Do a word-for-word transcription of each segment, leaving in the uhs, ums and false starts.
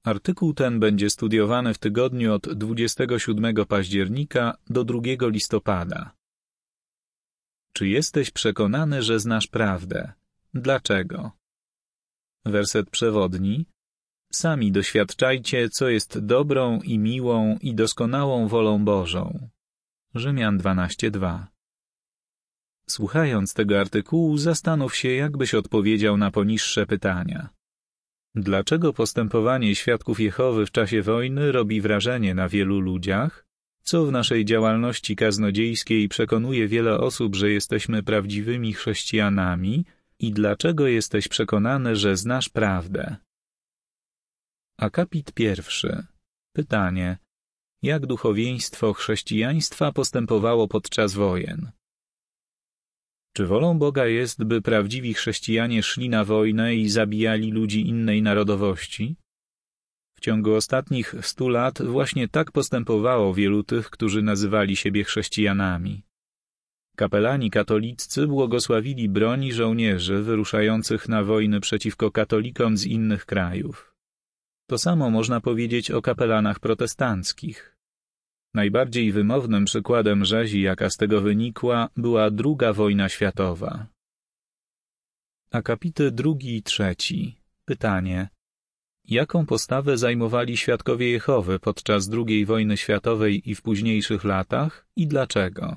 Artykuł ten będzie studiowany w tygodniu od dwudziestego siódmego października do drugiego listopada. Czy jesteś przekonany, że znasz prawdę? Dlaczego? Werset przewodni. Sami doświadczajcie, co jest dobrą i miłą i doskonałą wolą Bożą. Rzymian dwanaście dwa. Słuchając tego artykułu, zastanów się, jak byś odpowiedział na poniższe pytania. Dlaczego postępowanie świadków Jehowy w czasie wojny robi wrażenie na wielu ludziach? Co w naszej działalności kaznodziejskiej przekonuje wiele osób, że jesteśmy prawdziwymi chrześcijanami? I dlaczego jesteś przekonany, że znasz prawdę? Akapit pierwszy. Pytanie. Jak duchowieństwo chrześcijaństwa postępowało podczas wojen? Czy wolą Boga jest, by prawdziwi chrześcijanie szli na wojnę i zabijali ludzi innej narodowości? W ciągu ostatnich stu lat właśnie tak postępowało wielu tych, którzy nazywali siebie chrześcijanami. Kapelani katoliccy błogosławili broni żołnierzy wyruszających na wojny przeciwko katolikom z innych krajów. To samo można powiedzieć o kapelanach protestanckich. Najbardziej wymownym przykładem rzezi, jaka z tego wynikła, była druga wojna światowa. Akapity drugi i trzeci. Pytanie. Jaką postawę zajmowali świadkowie Jehowy podczas drugiej wojny światowej i w późniejszych latach i dlaczego?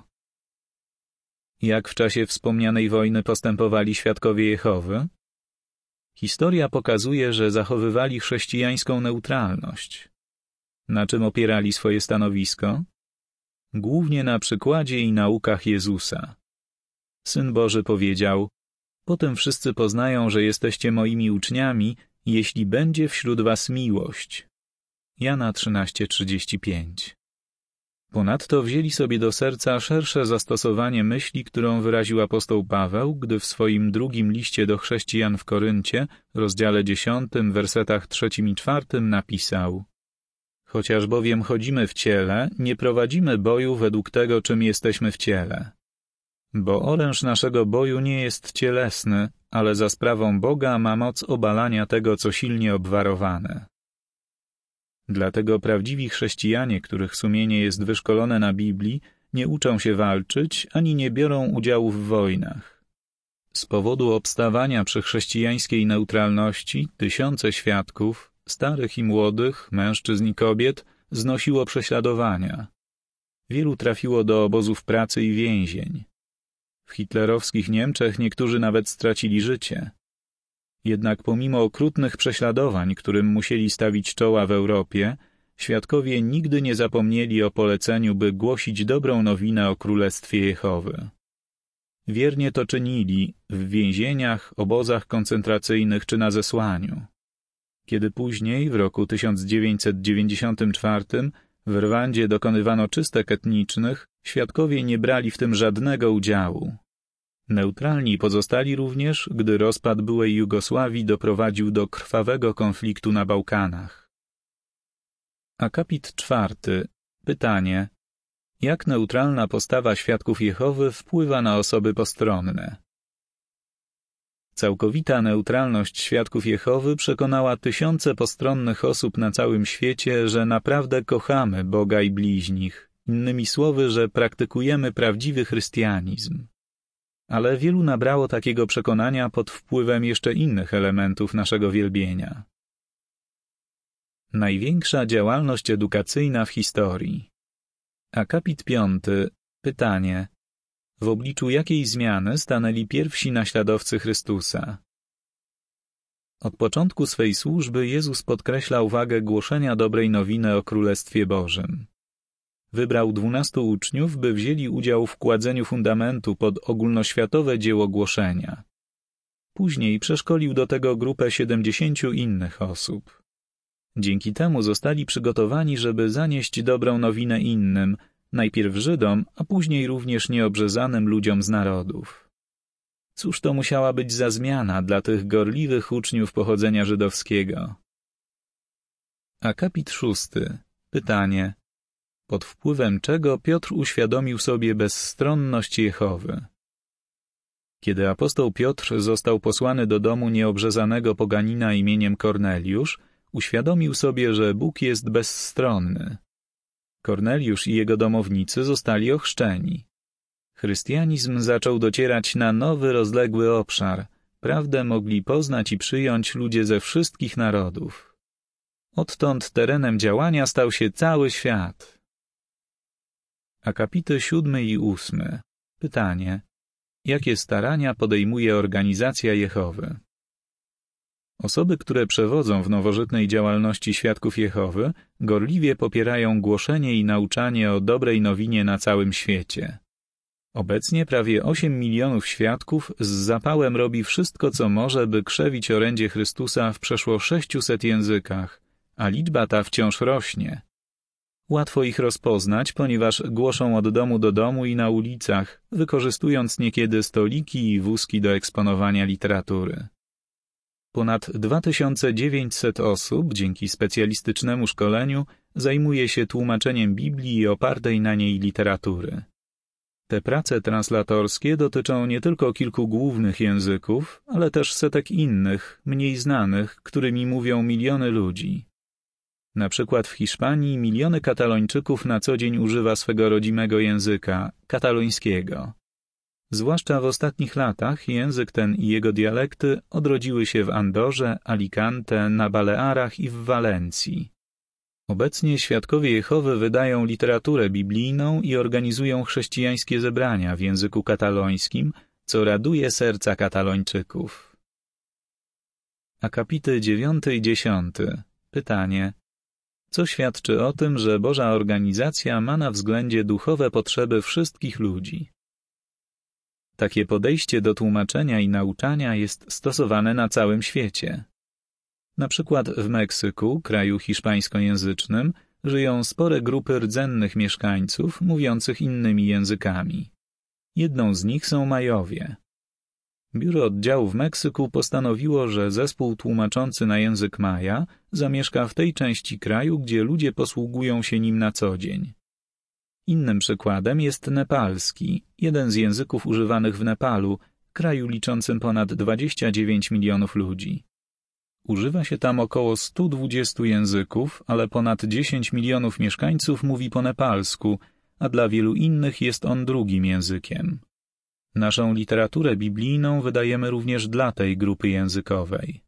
Jak w czasie wspomnianej wojny postępowali świadkowie Jehowy? Historia pokazuje, że zachowywali chrześcijańską neutralność. Na czym opierali swoje stanowisko? Głównie na przykładzie i naukach Jezusa. Syn Boży powiedział: Potem wszyscy poznają, że jesteście moimi uczniami, jeśli będzie wśród was miłość. Jana trzynaście trzydzieści pięć. Ponadto wzięli sobie do serca szersze zastosowanie myśli, którą wyraził apostoł Paweł, gdy w swoim drugim liście do chrześcijan w Koryncie, rozdziale dziesiątym, wersetach trzecim i czwartym napisał: Chociaż bowiem chodzimy w ciele, nie prowadzimy boju według tego, czym jesteśmy w ciele. Bo oręż naszego boju nie jest cielesny, ale za sprawą Boga ma moc obalania tego, co silnie obwarowane. Dlatego prawdziwi chrześcijanie, których sumienie jest wyszkolone na Biblii, nie uczą się walczyć, ani nie biorą udziału w wojnach. Z powodu obstawania przy chrześcijańskiej neutralności tysiące świadków, starych i młodych, mężczyzn i kobiet, znosiło prześladowania. Wielu trafiło do obozów pracy i więzień. W hitlerowskich Niemczech niektórzy nawet stracili życie. Jednak pomimo okrutnych prześladowań, którym musieli stawić czoła w Europie, świadkowie nigdy nie zapomnieli o poleceniu, by głosić dobrą nowinę o Królestwie Jehowy. Wiernie to czynili w więzieniach, obozach koncentracyjnych czy na zesłaniu. Kiedy później, w roku tysiąc dziewięćset dziewięćdziesiątym czwartym, w Rwandzie dokonywano czystek etnicznych, świadkowie nie brali w tym żadnego udziału. Neutralni pozostali również, gdy rozpad byłej Jugosławii doprowadził do krwawego konfliktu na Bałkanach. Akapit czwarty. Pytanie. Jak neutralna postawa świadków Jehowy wpływa na osoby postronne? Całkowita neutralność świadków Jehowy przekonała tysiące postronnych osób na całym świecie, że naprawdę kochamy Boga i bliźnich, innymi słowy, że praktykujemy prawdziwy chrystianizm. Ale wielu nabrało takiego przekonania pod wpływem jeszcze innych elementów naszego wielbienia. Największa działalność edukacyjna w historii. Akapit piąty. Pytanie. W obliczu jakiej zmiany stanęli pierwsi naśladowcy Chrystusa? Od początku swej służby Jezus podkreślał wagę głoszenia dobrej nowiny o Królestwie Bożym. Wybrał dwunastu uczniów, by wzięli udział w kładzeniu fundamentu pod ogólnoświatowe dzieło głoszenia. Później przeszkolił do tego grupę siedemdziesięciu innych osób. Dzięki temu zostali przygotowani, żeby zanieść dobrą nowinę innym, najpierw Żydom, a później również nieobrzezanym ludziom z narodów. Cóż to musiała być za zmiana dla tych gorliwych uczniów pochodzenia żydowskiego? Akapit szósty. Pytanie. Pod wpływem czego Piotr uświadomił sobie bezstronność Jehowy? Kiedy apostoł Piotr został posłany do domu nieobrzezanego poganina imieniem Korneliusz, Uświadomił sobie, że Bóg jest bezstronny. Korneliusz i jego domownicy zostali ochrzczeni. Chrystianizm zaczął docierać na nowy, rozległy obszar. Prawdę mogli poznać i przyjąć ludzie ze wszystkich narodów. Odtąd terenem działania stał się cały świat. Akapity siódmy i ósmy. Pytanie. Jakie starania podejmuje organizacja Jehowy? Osoby, które przewodzą w nowożytnej działalności Świadków Jehowy, gorliwie popierają głoszenie i nauczanie o dobrej nowinie na całym świecie. Obecnie prawie osiem milionów świadków z zapałem robi wszystko, co może, by krzewić orędzie Chrystusa w przeszło sześciuset językach, a liczba ta wciąż rośnie. Łatwo ich rozpoznać, ponieważ głoszą od domu do domu i na ulicach, wykorzystując niekiedy stoliki i wózki do eksponowania literatury. Ponad dwa tysiące dziewięćset osób, dzięki specjalistycznemu szkoleniu, zajmuje się tłumaczeniem Biblii i opartej na niej literatury. Te prace translatorskie dotyczą nie tylko kilku głównych języków, ale też setek innych, mniej znanych, którymi mówią miliony ludzi. Na przykład w Hiszpanii miliony Katalończyków na co dzień używa swego rodzimego języka, katalońskiego. Zwłaszcza w ostatnich latach język ten i jego dialekty odrodziły się w Andorze, Alicante, na Balearach i w Walencji. Obecnie Świadkowie Jehowy wydają literaturę biblijną i organizują chrześcijańskie zebrania w języku katalońskim, co raduje serca Katalończyków. Akapity dziewiąty i dziesiąty. Pytanie. Co świadczy o tym, że Boża organizacja ma na względzie duchowe potrzeby wszystkich ludzi? Takie podejście do tłumaczenia i nauczania jest stosowane na całym świecie. Na przykład w Meksyku, kraju hiszpańskojęzycznym, żyją spore grupy rdzennych mieszkańców mówiących innymi językami. Jedną z nich są Majowie. Biuro Oddziału w Meksyku postanowiło, że zespół tłumaczący na język Maja zamieszka w tej części kraju, gdzie ludzie posługują się nim na co dzień. Innym przykładem jest nepalski, jeden z języków używanych w Nepalu, kraju liczącym ponad dwadzieścia dziewięć milionów ludzi. Używa się tam około stu dwudziestu języków, ale ponad dziesięć milionów mieszkańców mówi po nepalsku, a dla wielu innych jest on drugim językiem. Naszą literaturę biblijną wydajemy również dla tej grupy językowej.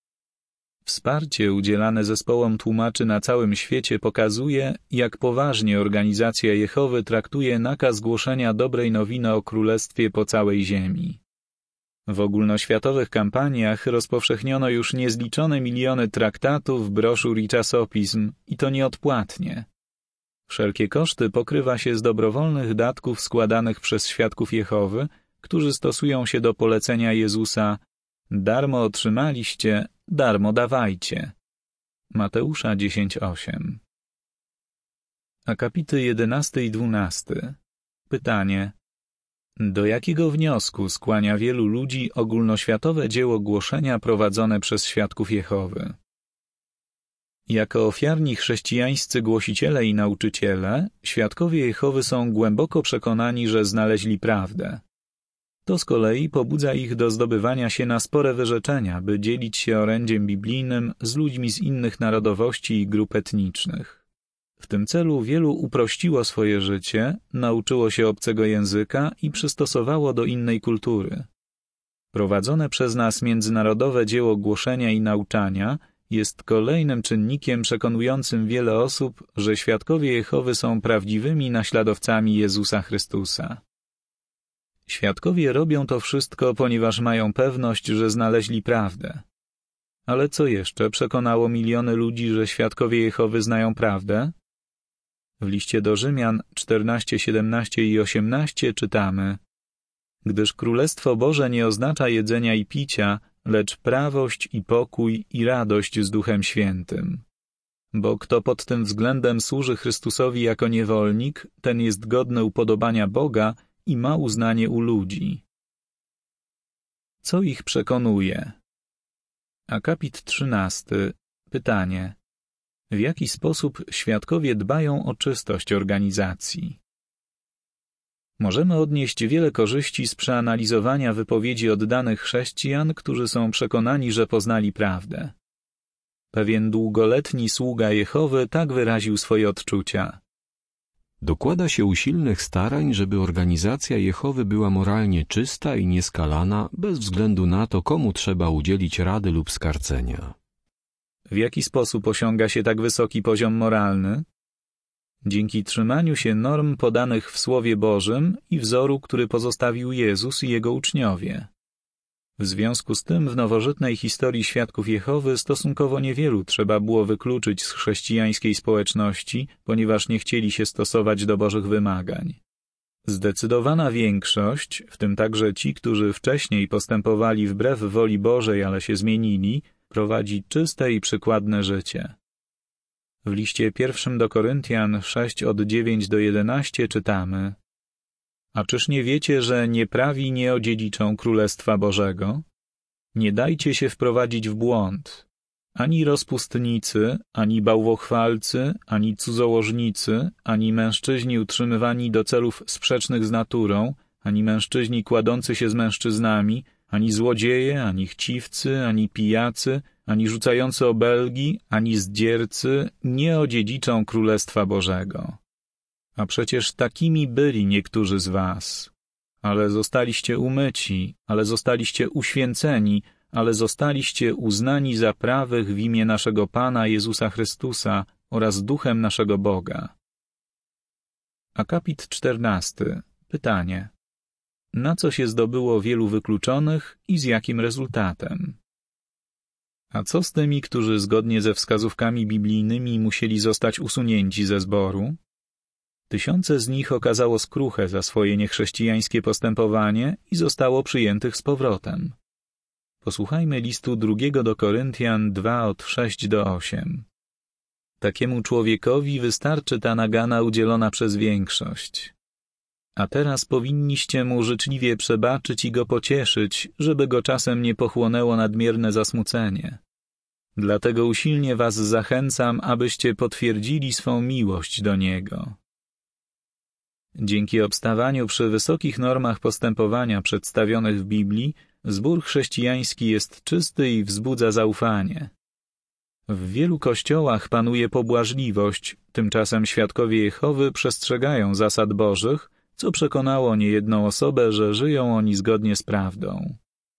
Wsparcie udzielane zespołom tłumaczy na całym świecie pokazuje, jak poważnie organizacja Jehowy traktuje nakaz głoszenia dobrej nowiny o Królestwie po całej ziemi. W ogólnoświatowych kampaniach rozpowszechniono już niezliczone miliony traktatów, broszur i czasopism, i to nieodpłatnie. Wszelkie koszty pokrywa się z dobrowolnych datków składanych przez Świadków Jehowy, którzy stosują się do polecenia Jezusa: darmo otrzymaliście, darmo dawajcie. Mateusza dziesięć osiem. Akapity jedenasty i dwunasty. Pytanie. Do jakiego wniosku skłania wielu ludzi ogólnoświatowe dzieło głoszenia prowadzone przez Świadków Jehowy? Jako ofiarni chrześcijańscy głosiciele i nauczyciele, Świadkowie Jehowy są głęboko przekonani, że znaleźli prawdę. To z kolei pobudza ich do zdobywania się na spore wyrzeczenia, by dzielić się orędziem biblijnym z ludźmi z innych narodowości i grup etnicznych. W tym celu wielu uprościło swoje życie, nauczyło się obcego języka i przystosowało do innej kultury. Prowadzone przez nas międzynarodowe dzieło głoszenia i nauczania jest kolejnym czynnikiem przekonującym wiele osób, że Świadkowie Jehowy są prawdziwymi naśladowcami Jezusa Chrystusa. Świadkowie robią to wszystko, ponieważ mają pewność, że znaleźli prawdę. Ale co jeszcze przekonało miliony ludzi, że Świadkowie Jehowy znają prawdę? W liście do Rzymian czternaście, siedemnaście i osiemnaście czytamy: gdyż Królestwo Boże nie oznacza jedzenia i picia, lecz prawość i pokój i radość z Duchem Świętym. Bo kto pod tym względem służy Chrystusowi jako niewolnik, ten jest godny upodobania Boga i ma uznanie u ludzi. Co ich przekonuje? Akapit trzynasty. Pytanie. W jaki sposób świadkowie dbają o czystość organizacji? Możemy odnieść wiele korzyści z przeanalizowania wypowiedzi oddanych chrześcijan, którzy są przekonani, że poznali prawdę. Pewien długoletni sługa Jehowy tak wyraził swoje odczucia. Dokłada się usilnych starań, żeby organizacja Jehowy była moralnie czysta i nieskalana, bez względu na to, komu trzeba udzielić rady lub skarcenia. W jaki sposób osiąga się tak wysoki poziom moralny? Dzięki trzymaniu się norm podanych w Słowie Bożym i wzoru, który pozostawił Jezus i Jego uczniowie. W związku z tym w nowożytnej historii świadków Jehowy stosunkowo niewielu trzeba było wykluczyć z chrześcijańskiej społeczności, ponieważ nie chcieli się stosować do Bożych wymagań. Zdecydowana większość, w tym także ci, którzy wcześniej postępowali wbrew woli Bożej, ale się zmienili, prowadzi czyste i przykładne życie. W liście pierwszym do Koryntian sześć od dziewięć do jedenastu czytamy: A czyż nie wiecie, że nieprawi nie odziedziczą Królestwa Bożego? Nie dajcie się wprowadzić w błąd. Ani rozpustnicy, ani bałwochwalcy, ani cudzołożnicy, ani mężczyźni utrzymywani do celów sprzecznych z naturą, ani mężczyźni kładący się z mężczyznami, ani złodzieje, ani chciwcy, ani pijacy, ani rzucający obelgi, ani zdziercy nie odziedziczą Królestwa Bożego. A przecież takimi byli niektórzy z was. Ale zostaliście umyci, ale zostaliście uświęceni, ale zostaliście uznani za prawych w imię naszego Pana Jezusa Chrystusa oraz Duchem naszego Boga. Akapit czternasty. Pytanie. Na co się zdobyło wielu wykluczonych i z jakim rezultatem? A co z tymi, którzy zgodnie ze wskazówkami biblijnymi musieli zostać usunięci ze zboru? Tysiące z nich okazało skruchę za swoje niechrześcijańskie postępowanie i zostało przyjętych z powrotem. Posłuchajmy listu drugiego do Koryntian dwa od sześć do ośmiu. Takiemu człowiekowi wystarczy ta nagana udzielona przez większość. A teraz powinniście mu życzliwie przebaczyć i go pocieszyć, żeby go czasem nie pochłonęło nadmierne zasmucenie. Dlatego usilnie was zachęcam, abyście potwierdzili swą miłość do niego. Dzięki obstawaniu przy wysokich normach postępowania przedstawionych w Biblii, zbór chrześcijański jest czysty i wzbudza zaufanie. W wielu kościołach panuje pobłażliwość, tymczasem świadkowie Jehowy przestrzegają zasad Bożych, co przekonało niejedną osobę, że żyją oni zgodnie z prawdą.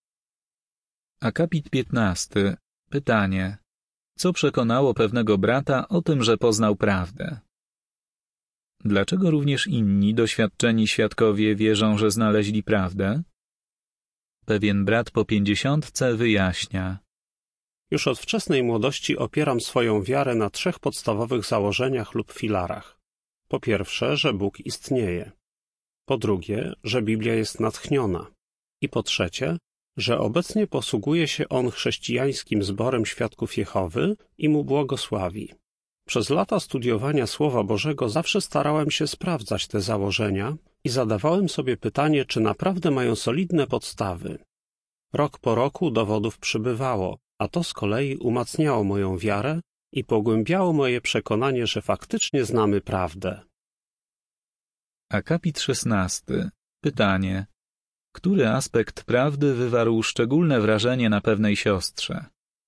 Akapit piętnasty. Pytanie. Co przekonało pewnego brata o tym, że poznał prawdę? Dlaczego również inni doświadczeni świadkowie wierzą, że znaleźli prawdę? Pewien brat po pięćdziesiątce wyjaśnia. Już od wczesnej młodości opieram swoją wiarę na trzech podstawowych założeniach lub filarach. Po pierwsze, że Bóg istnieje. Po drugie, że Biblia jest natchniona. I po trzecie, że obecnie posługuje się on chrześcijańskim zborem świadków Jehowy i mu błogosławi. Przez lata studiowania Słowa Bożego zawsze starałem się sprawdzać te założenia i zadawałem sobie pytanie, czy naprawdę mają solidne podstawy. Rok po roku dowodów przybywało, a to z kolei umacniało moją wiarę i pogłębiało moje przekonanie, że faktycznie znamy prawdę. Akapit szesnasty. Pytanie. Który aspekt prawdy wywarł szczególne wrażenie na pewnej siostrze?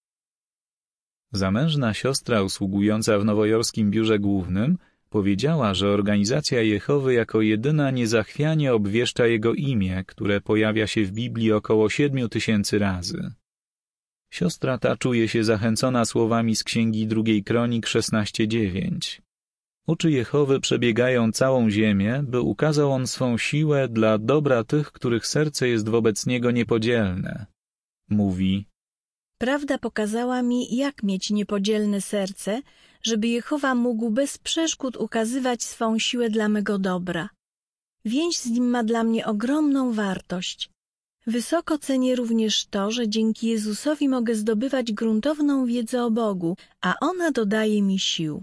Zamężna siostra usługująca w nowojorskim biurze głównym powiedziała, że organizacja Jehowy jako jedyna niezachwianie obwieszcza jego imię, które pojawia się w Biblii około siedmiu tysięcy razy. Siostra ta czuje się zachęcona słowami z Księgi drugiej Kronik szesnaście dziewięć. Oczy Jehowy przebiegają całą ziemię, by ukazał on swą siłę dla dobra tych, których serce jest wobec niego niepodzielne. Mówi: Prawda pokazała mi, jak mieć niepodzielne serce, żeby Jehowa mógł bez przeszkód ukazywać swą siłę dla mego dobra. Więź z nim ma dla mnie ogromną wartość. Wysoko cenię również to, że dzięki Jezusowi mogę zdobywać gruntowną wiedzę o Bogu, a ona dodaje mi sił.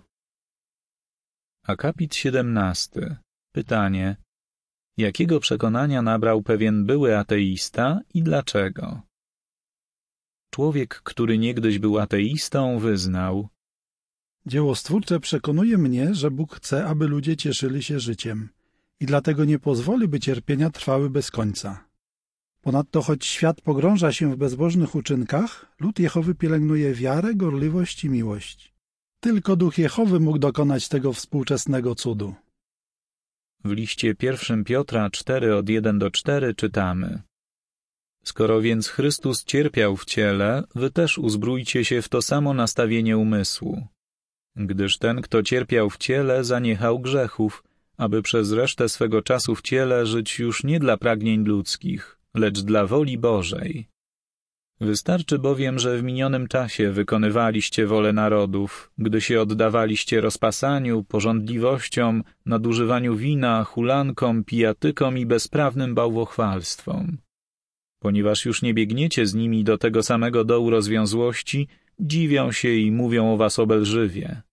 Akapit siedemnasty. Pytanie. Jakiego przekonania nabrał pewien były ateista i dlaczego? Człowiek, który niegdyś był ateistą, wyznał: Dzieło stwórcze przekonuje mnie, że Bóg chce, aby ludzie cieszyli się życiem i dlatego nie pozwoli, by cierpienia trwały bez końca. Ponadto, choć świat pogrąża się w bezbożnych uczynkach, lud Jehowy pielęgnuje wiarę, gorliwość i miłość. Tylko Duch Jehowy mógł dokonać tego współczesnego cudu. W liście pierwszym Piotra cztery od jeden do czterech czytamy: Skoro więc Chrystus cierpiał w ciele, wy też uzbrójcie się w to samo nastawienie umysłu. Gdyż ten, kto cierpiał w ciele, zaniechał grzechów, aby przez resztę swego czasu w ciele żyć już nie dla pragnień ludzkich, lecz dla woli Bożej. Wystarczy bowiem, że w minionym czasie wykonywaliście wolę narodów, gdy się oddawaliście rozpasaniu, pożądliwościom, nadużywaniu wina, hulankom, pijatykom i bezprawnym bałwochwalstwom. Ponieważ już nie biegniecie z nimi do tego samego dołu rozwiązłości, dziwią się i mówią o was obelżywie.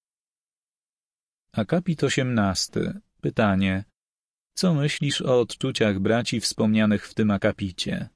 Akapit osiemnasty. Pytanie. Co myślisz o odczuciach braci wspomnianych w tym akapicie?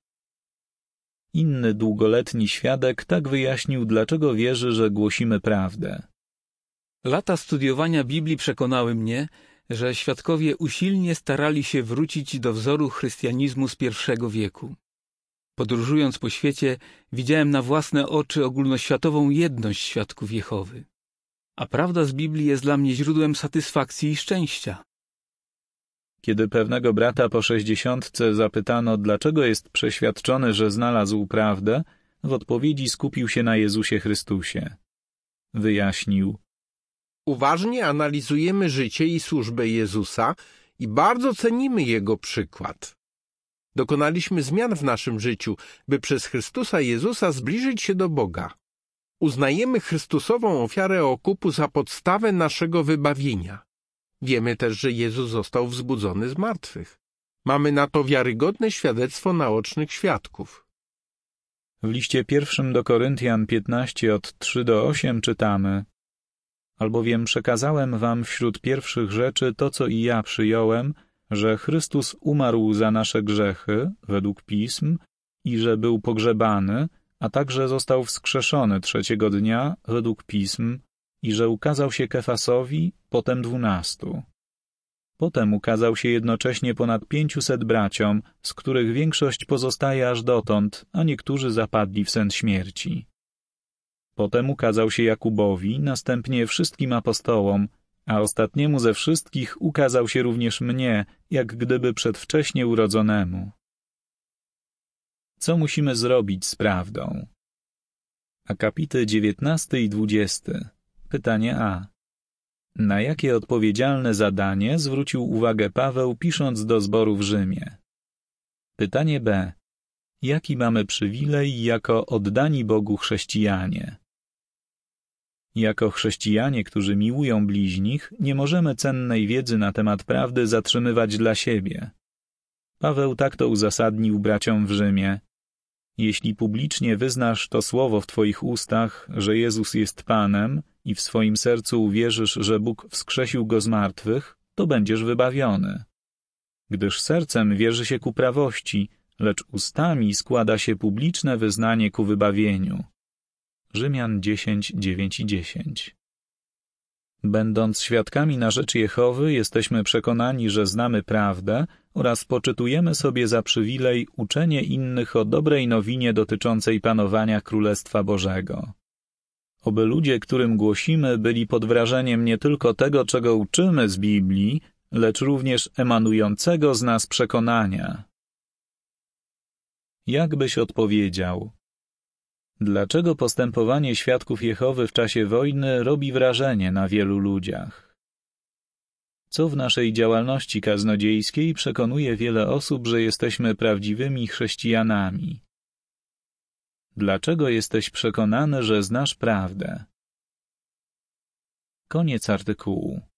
Inny długoletni świadek tak wyjaśnił, dlaczego wierzy, że głosimy prawdę. Lata studiowania Biblii przekonały mnie, że świadkowie usilnie starali się wrócić do wzoru chrystianizmu z pierwszego wieku. Podróżując po świecie, widziałem na własne oczy ogólnoświatową jedność świadków Jehowy. A prawda z Biblii jest dla mnie źródłem satysfakcji i szczęścia. Kiedy pewnego brata po sześćdziesiątce zapytano, dlaczego jest przeświadczony, że znalazł prawdę, w odpowiedzi skupił się na Jezusie Chrystusie. Wyjaśnił: Uważnie analizujemy życie i służbę Jezusa i bardzo cenimy Jego przykład. Dokonaliśmy zmian w naszym życiu, by przez Chrystusa Jezusa zbliżyć się do Boga. Uznajemy Chrystusową ofiarę okupu za podstawę naszego wybawienia. Wiemy też, że Jezus został wzbudzony z martwych. Mamy na to wiarygodne świadectwo naocznych świadków. W liście pierwszym do Koryntian piętnaście od trzech do ośmiu czytamy: Albowiem przekazałem wam wśród pierwszych rzeczy to, co i ja przyjąłem, że Chrystus umarł za nasze grzechy, według Pism, i że był pogrzebany, a także został wskrzeszony trzeciego dnia, według Pism, i że ukazał się Kefasowi, potem dwunastu. Potem ukazał się jednocześnie ponad pięciuset braciom, z których większość pozostaje aż dotąd, a niektórzy zapadli w sen śmierci. Potem ukazał się Jakubowi, następnie wszystkim apostołom, a ostatniemu ze wszystkich ukazał się również mnie, jak gdyby przedwcześnie urodzonemu. Co musimy zrobić z prawdą? Akapity dziewiętnasty i dwudziesty. Pytanie A. Na jakie odpowiedzialne zadanie zwrócił uwagę Paweł, pisząc do zboru w Rzymie? Pytanie B. Jaki mamy przywilej jako oddani Bogu chrześcijanie? Jako chrześcijanie, którzy miłują bliźnich, nie możemy cennej wiedzy na temat prawdy zatrzymywać dla siebie. Paweł tak to uzasadnił braciom w Rzymie. Jeśli publicznie wyznasz to słowo w twoich ustach, że Jezus jest Panem, i w swoim sercu uwierzysz, że Bóg wskrzesił Go z martwych, to będziesz wybawiony. Gdyż sercem wierzy się ku prawości, lecz ustami składa się publiczne wyznanie ku wybawieniu. Rzymian dziesięć, dziewięć i dziesięć. Będąc świadkami na rzecz Jehowy, jesteśmy przekonani, że znamy prawdę oraz poczytujemy sobie za przywilej uczenie innych o dobrej nowinie dotyczącej panowania Królestwa Bożego. Oby ludzie, którym głosimy, byli pod wrażeniem nie tylko tego, czego uczymy z Biblii, lecz również emanującego z nas przekonania. Jak byś odpowiedział? Dlaczego postępowanie świadków Jehowy w czasie wojny robi wrażenie na wielu ludziach? Co w naszej działalności kaznodziejskiej przekonuje wiele osób, że jesteśmy prawdziwymi chrześcijanami? Dlaczego jesteś przekonany, że znasz prawdę? Koniec artykułu.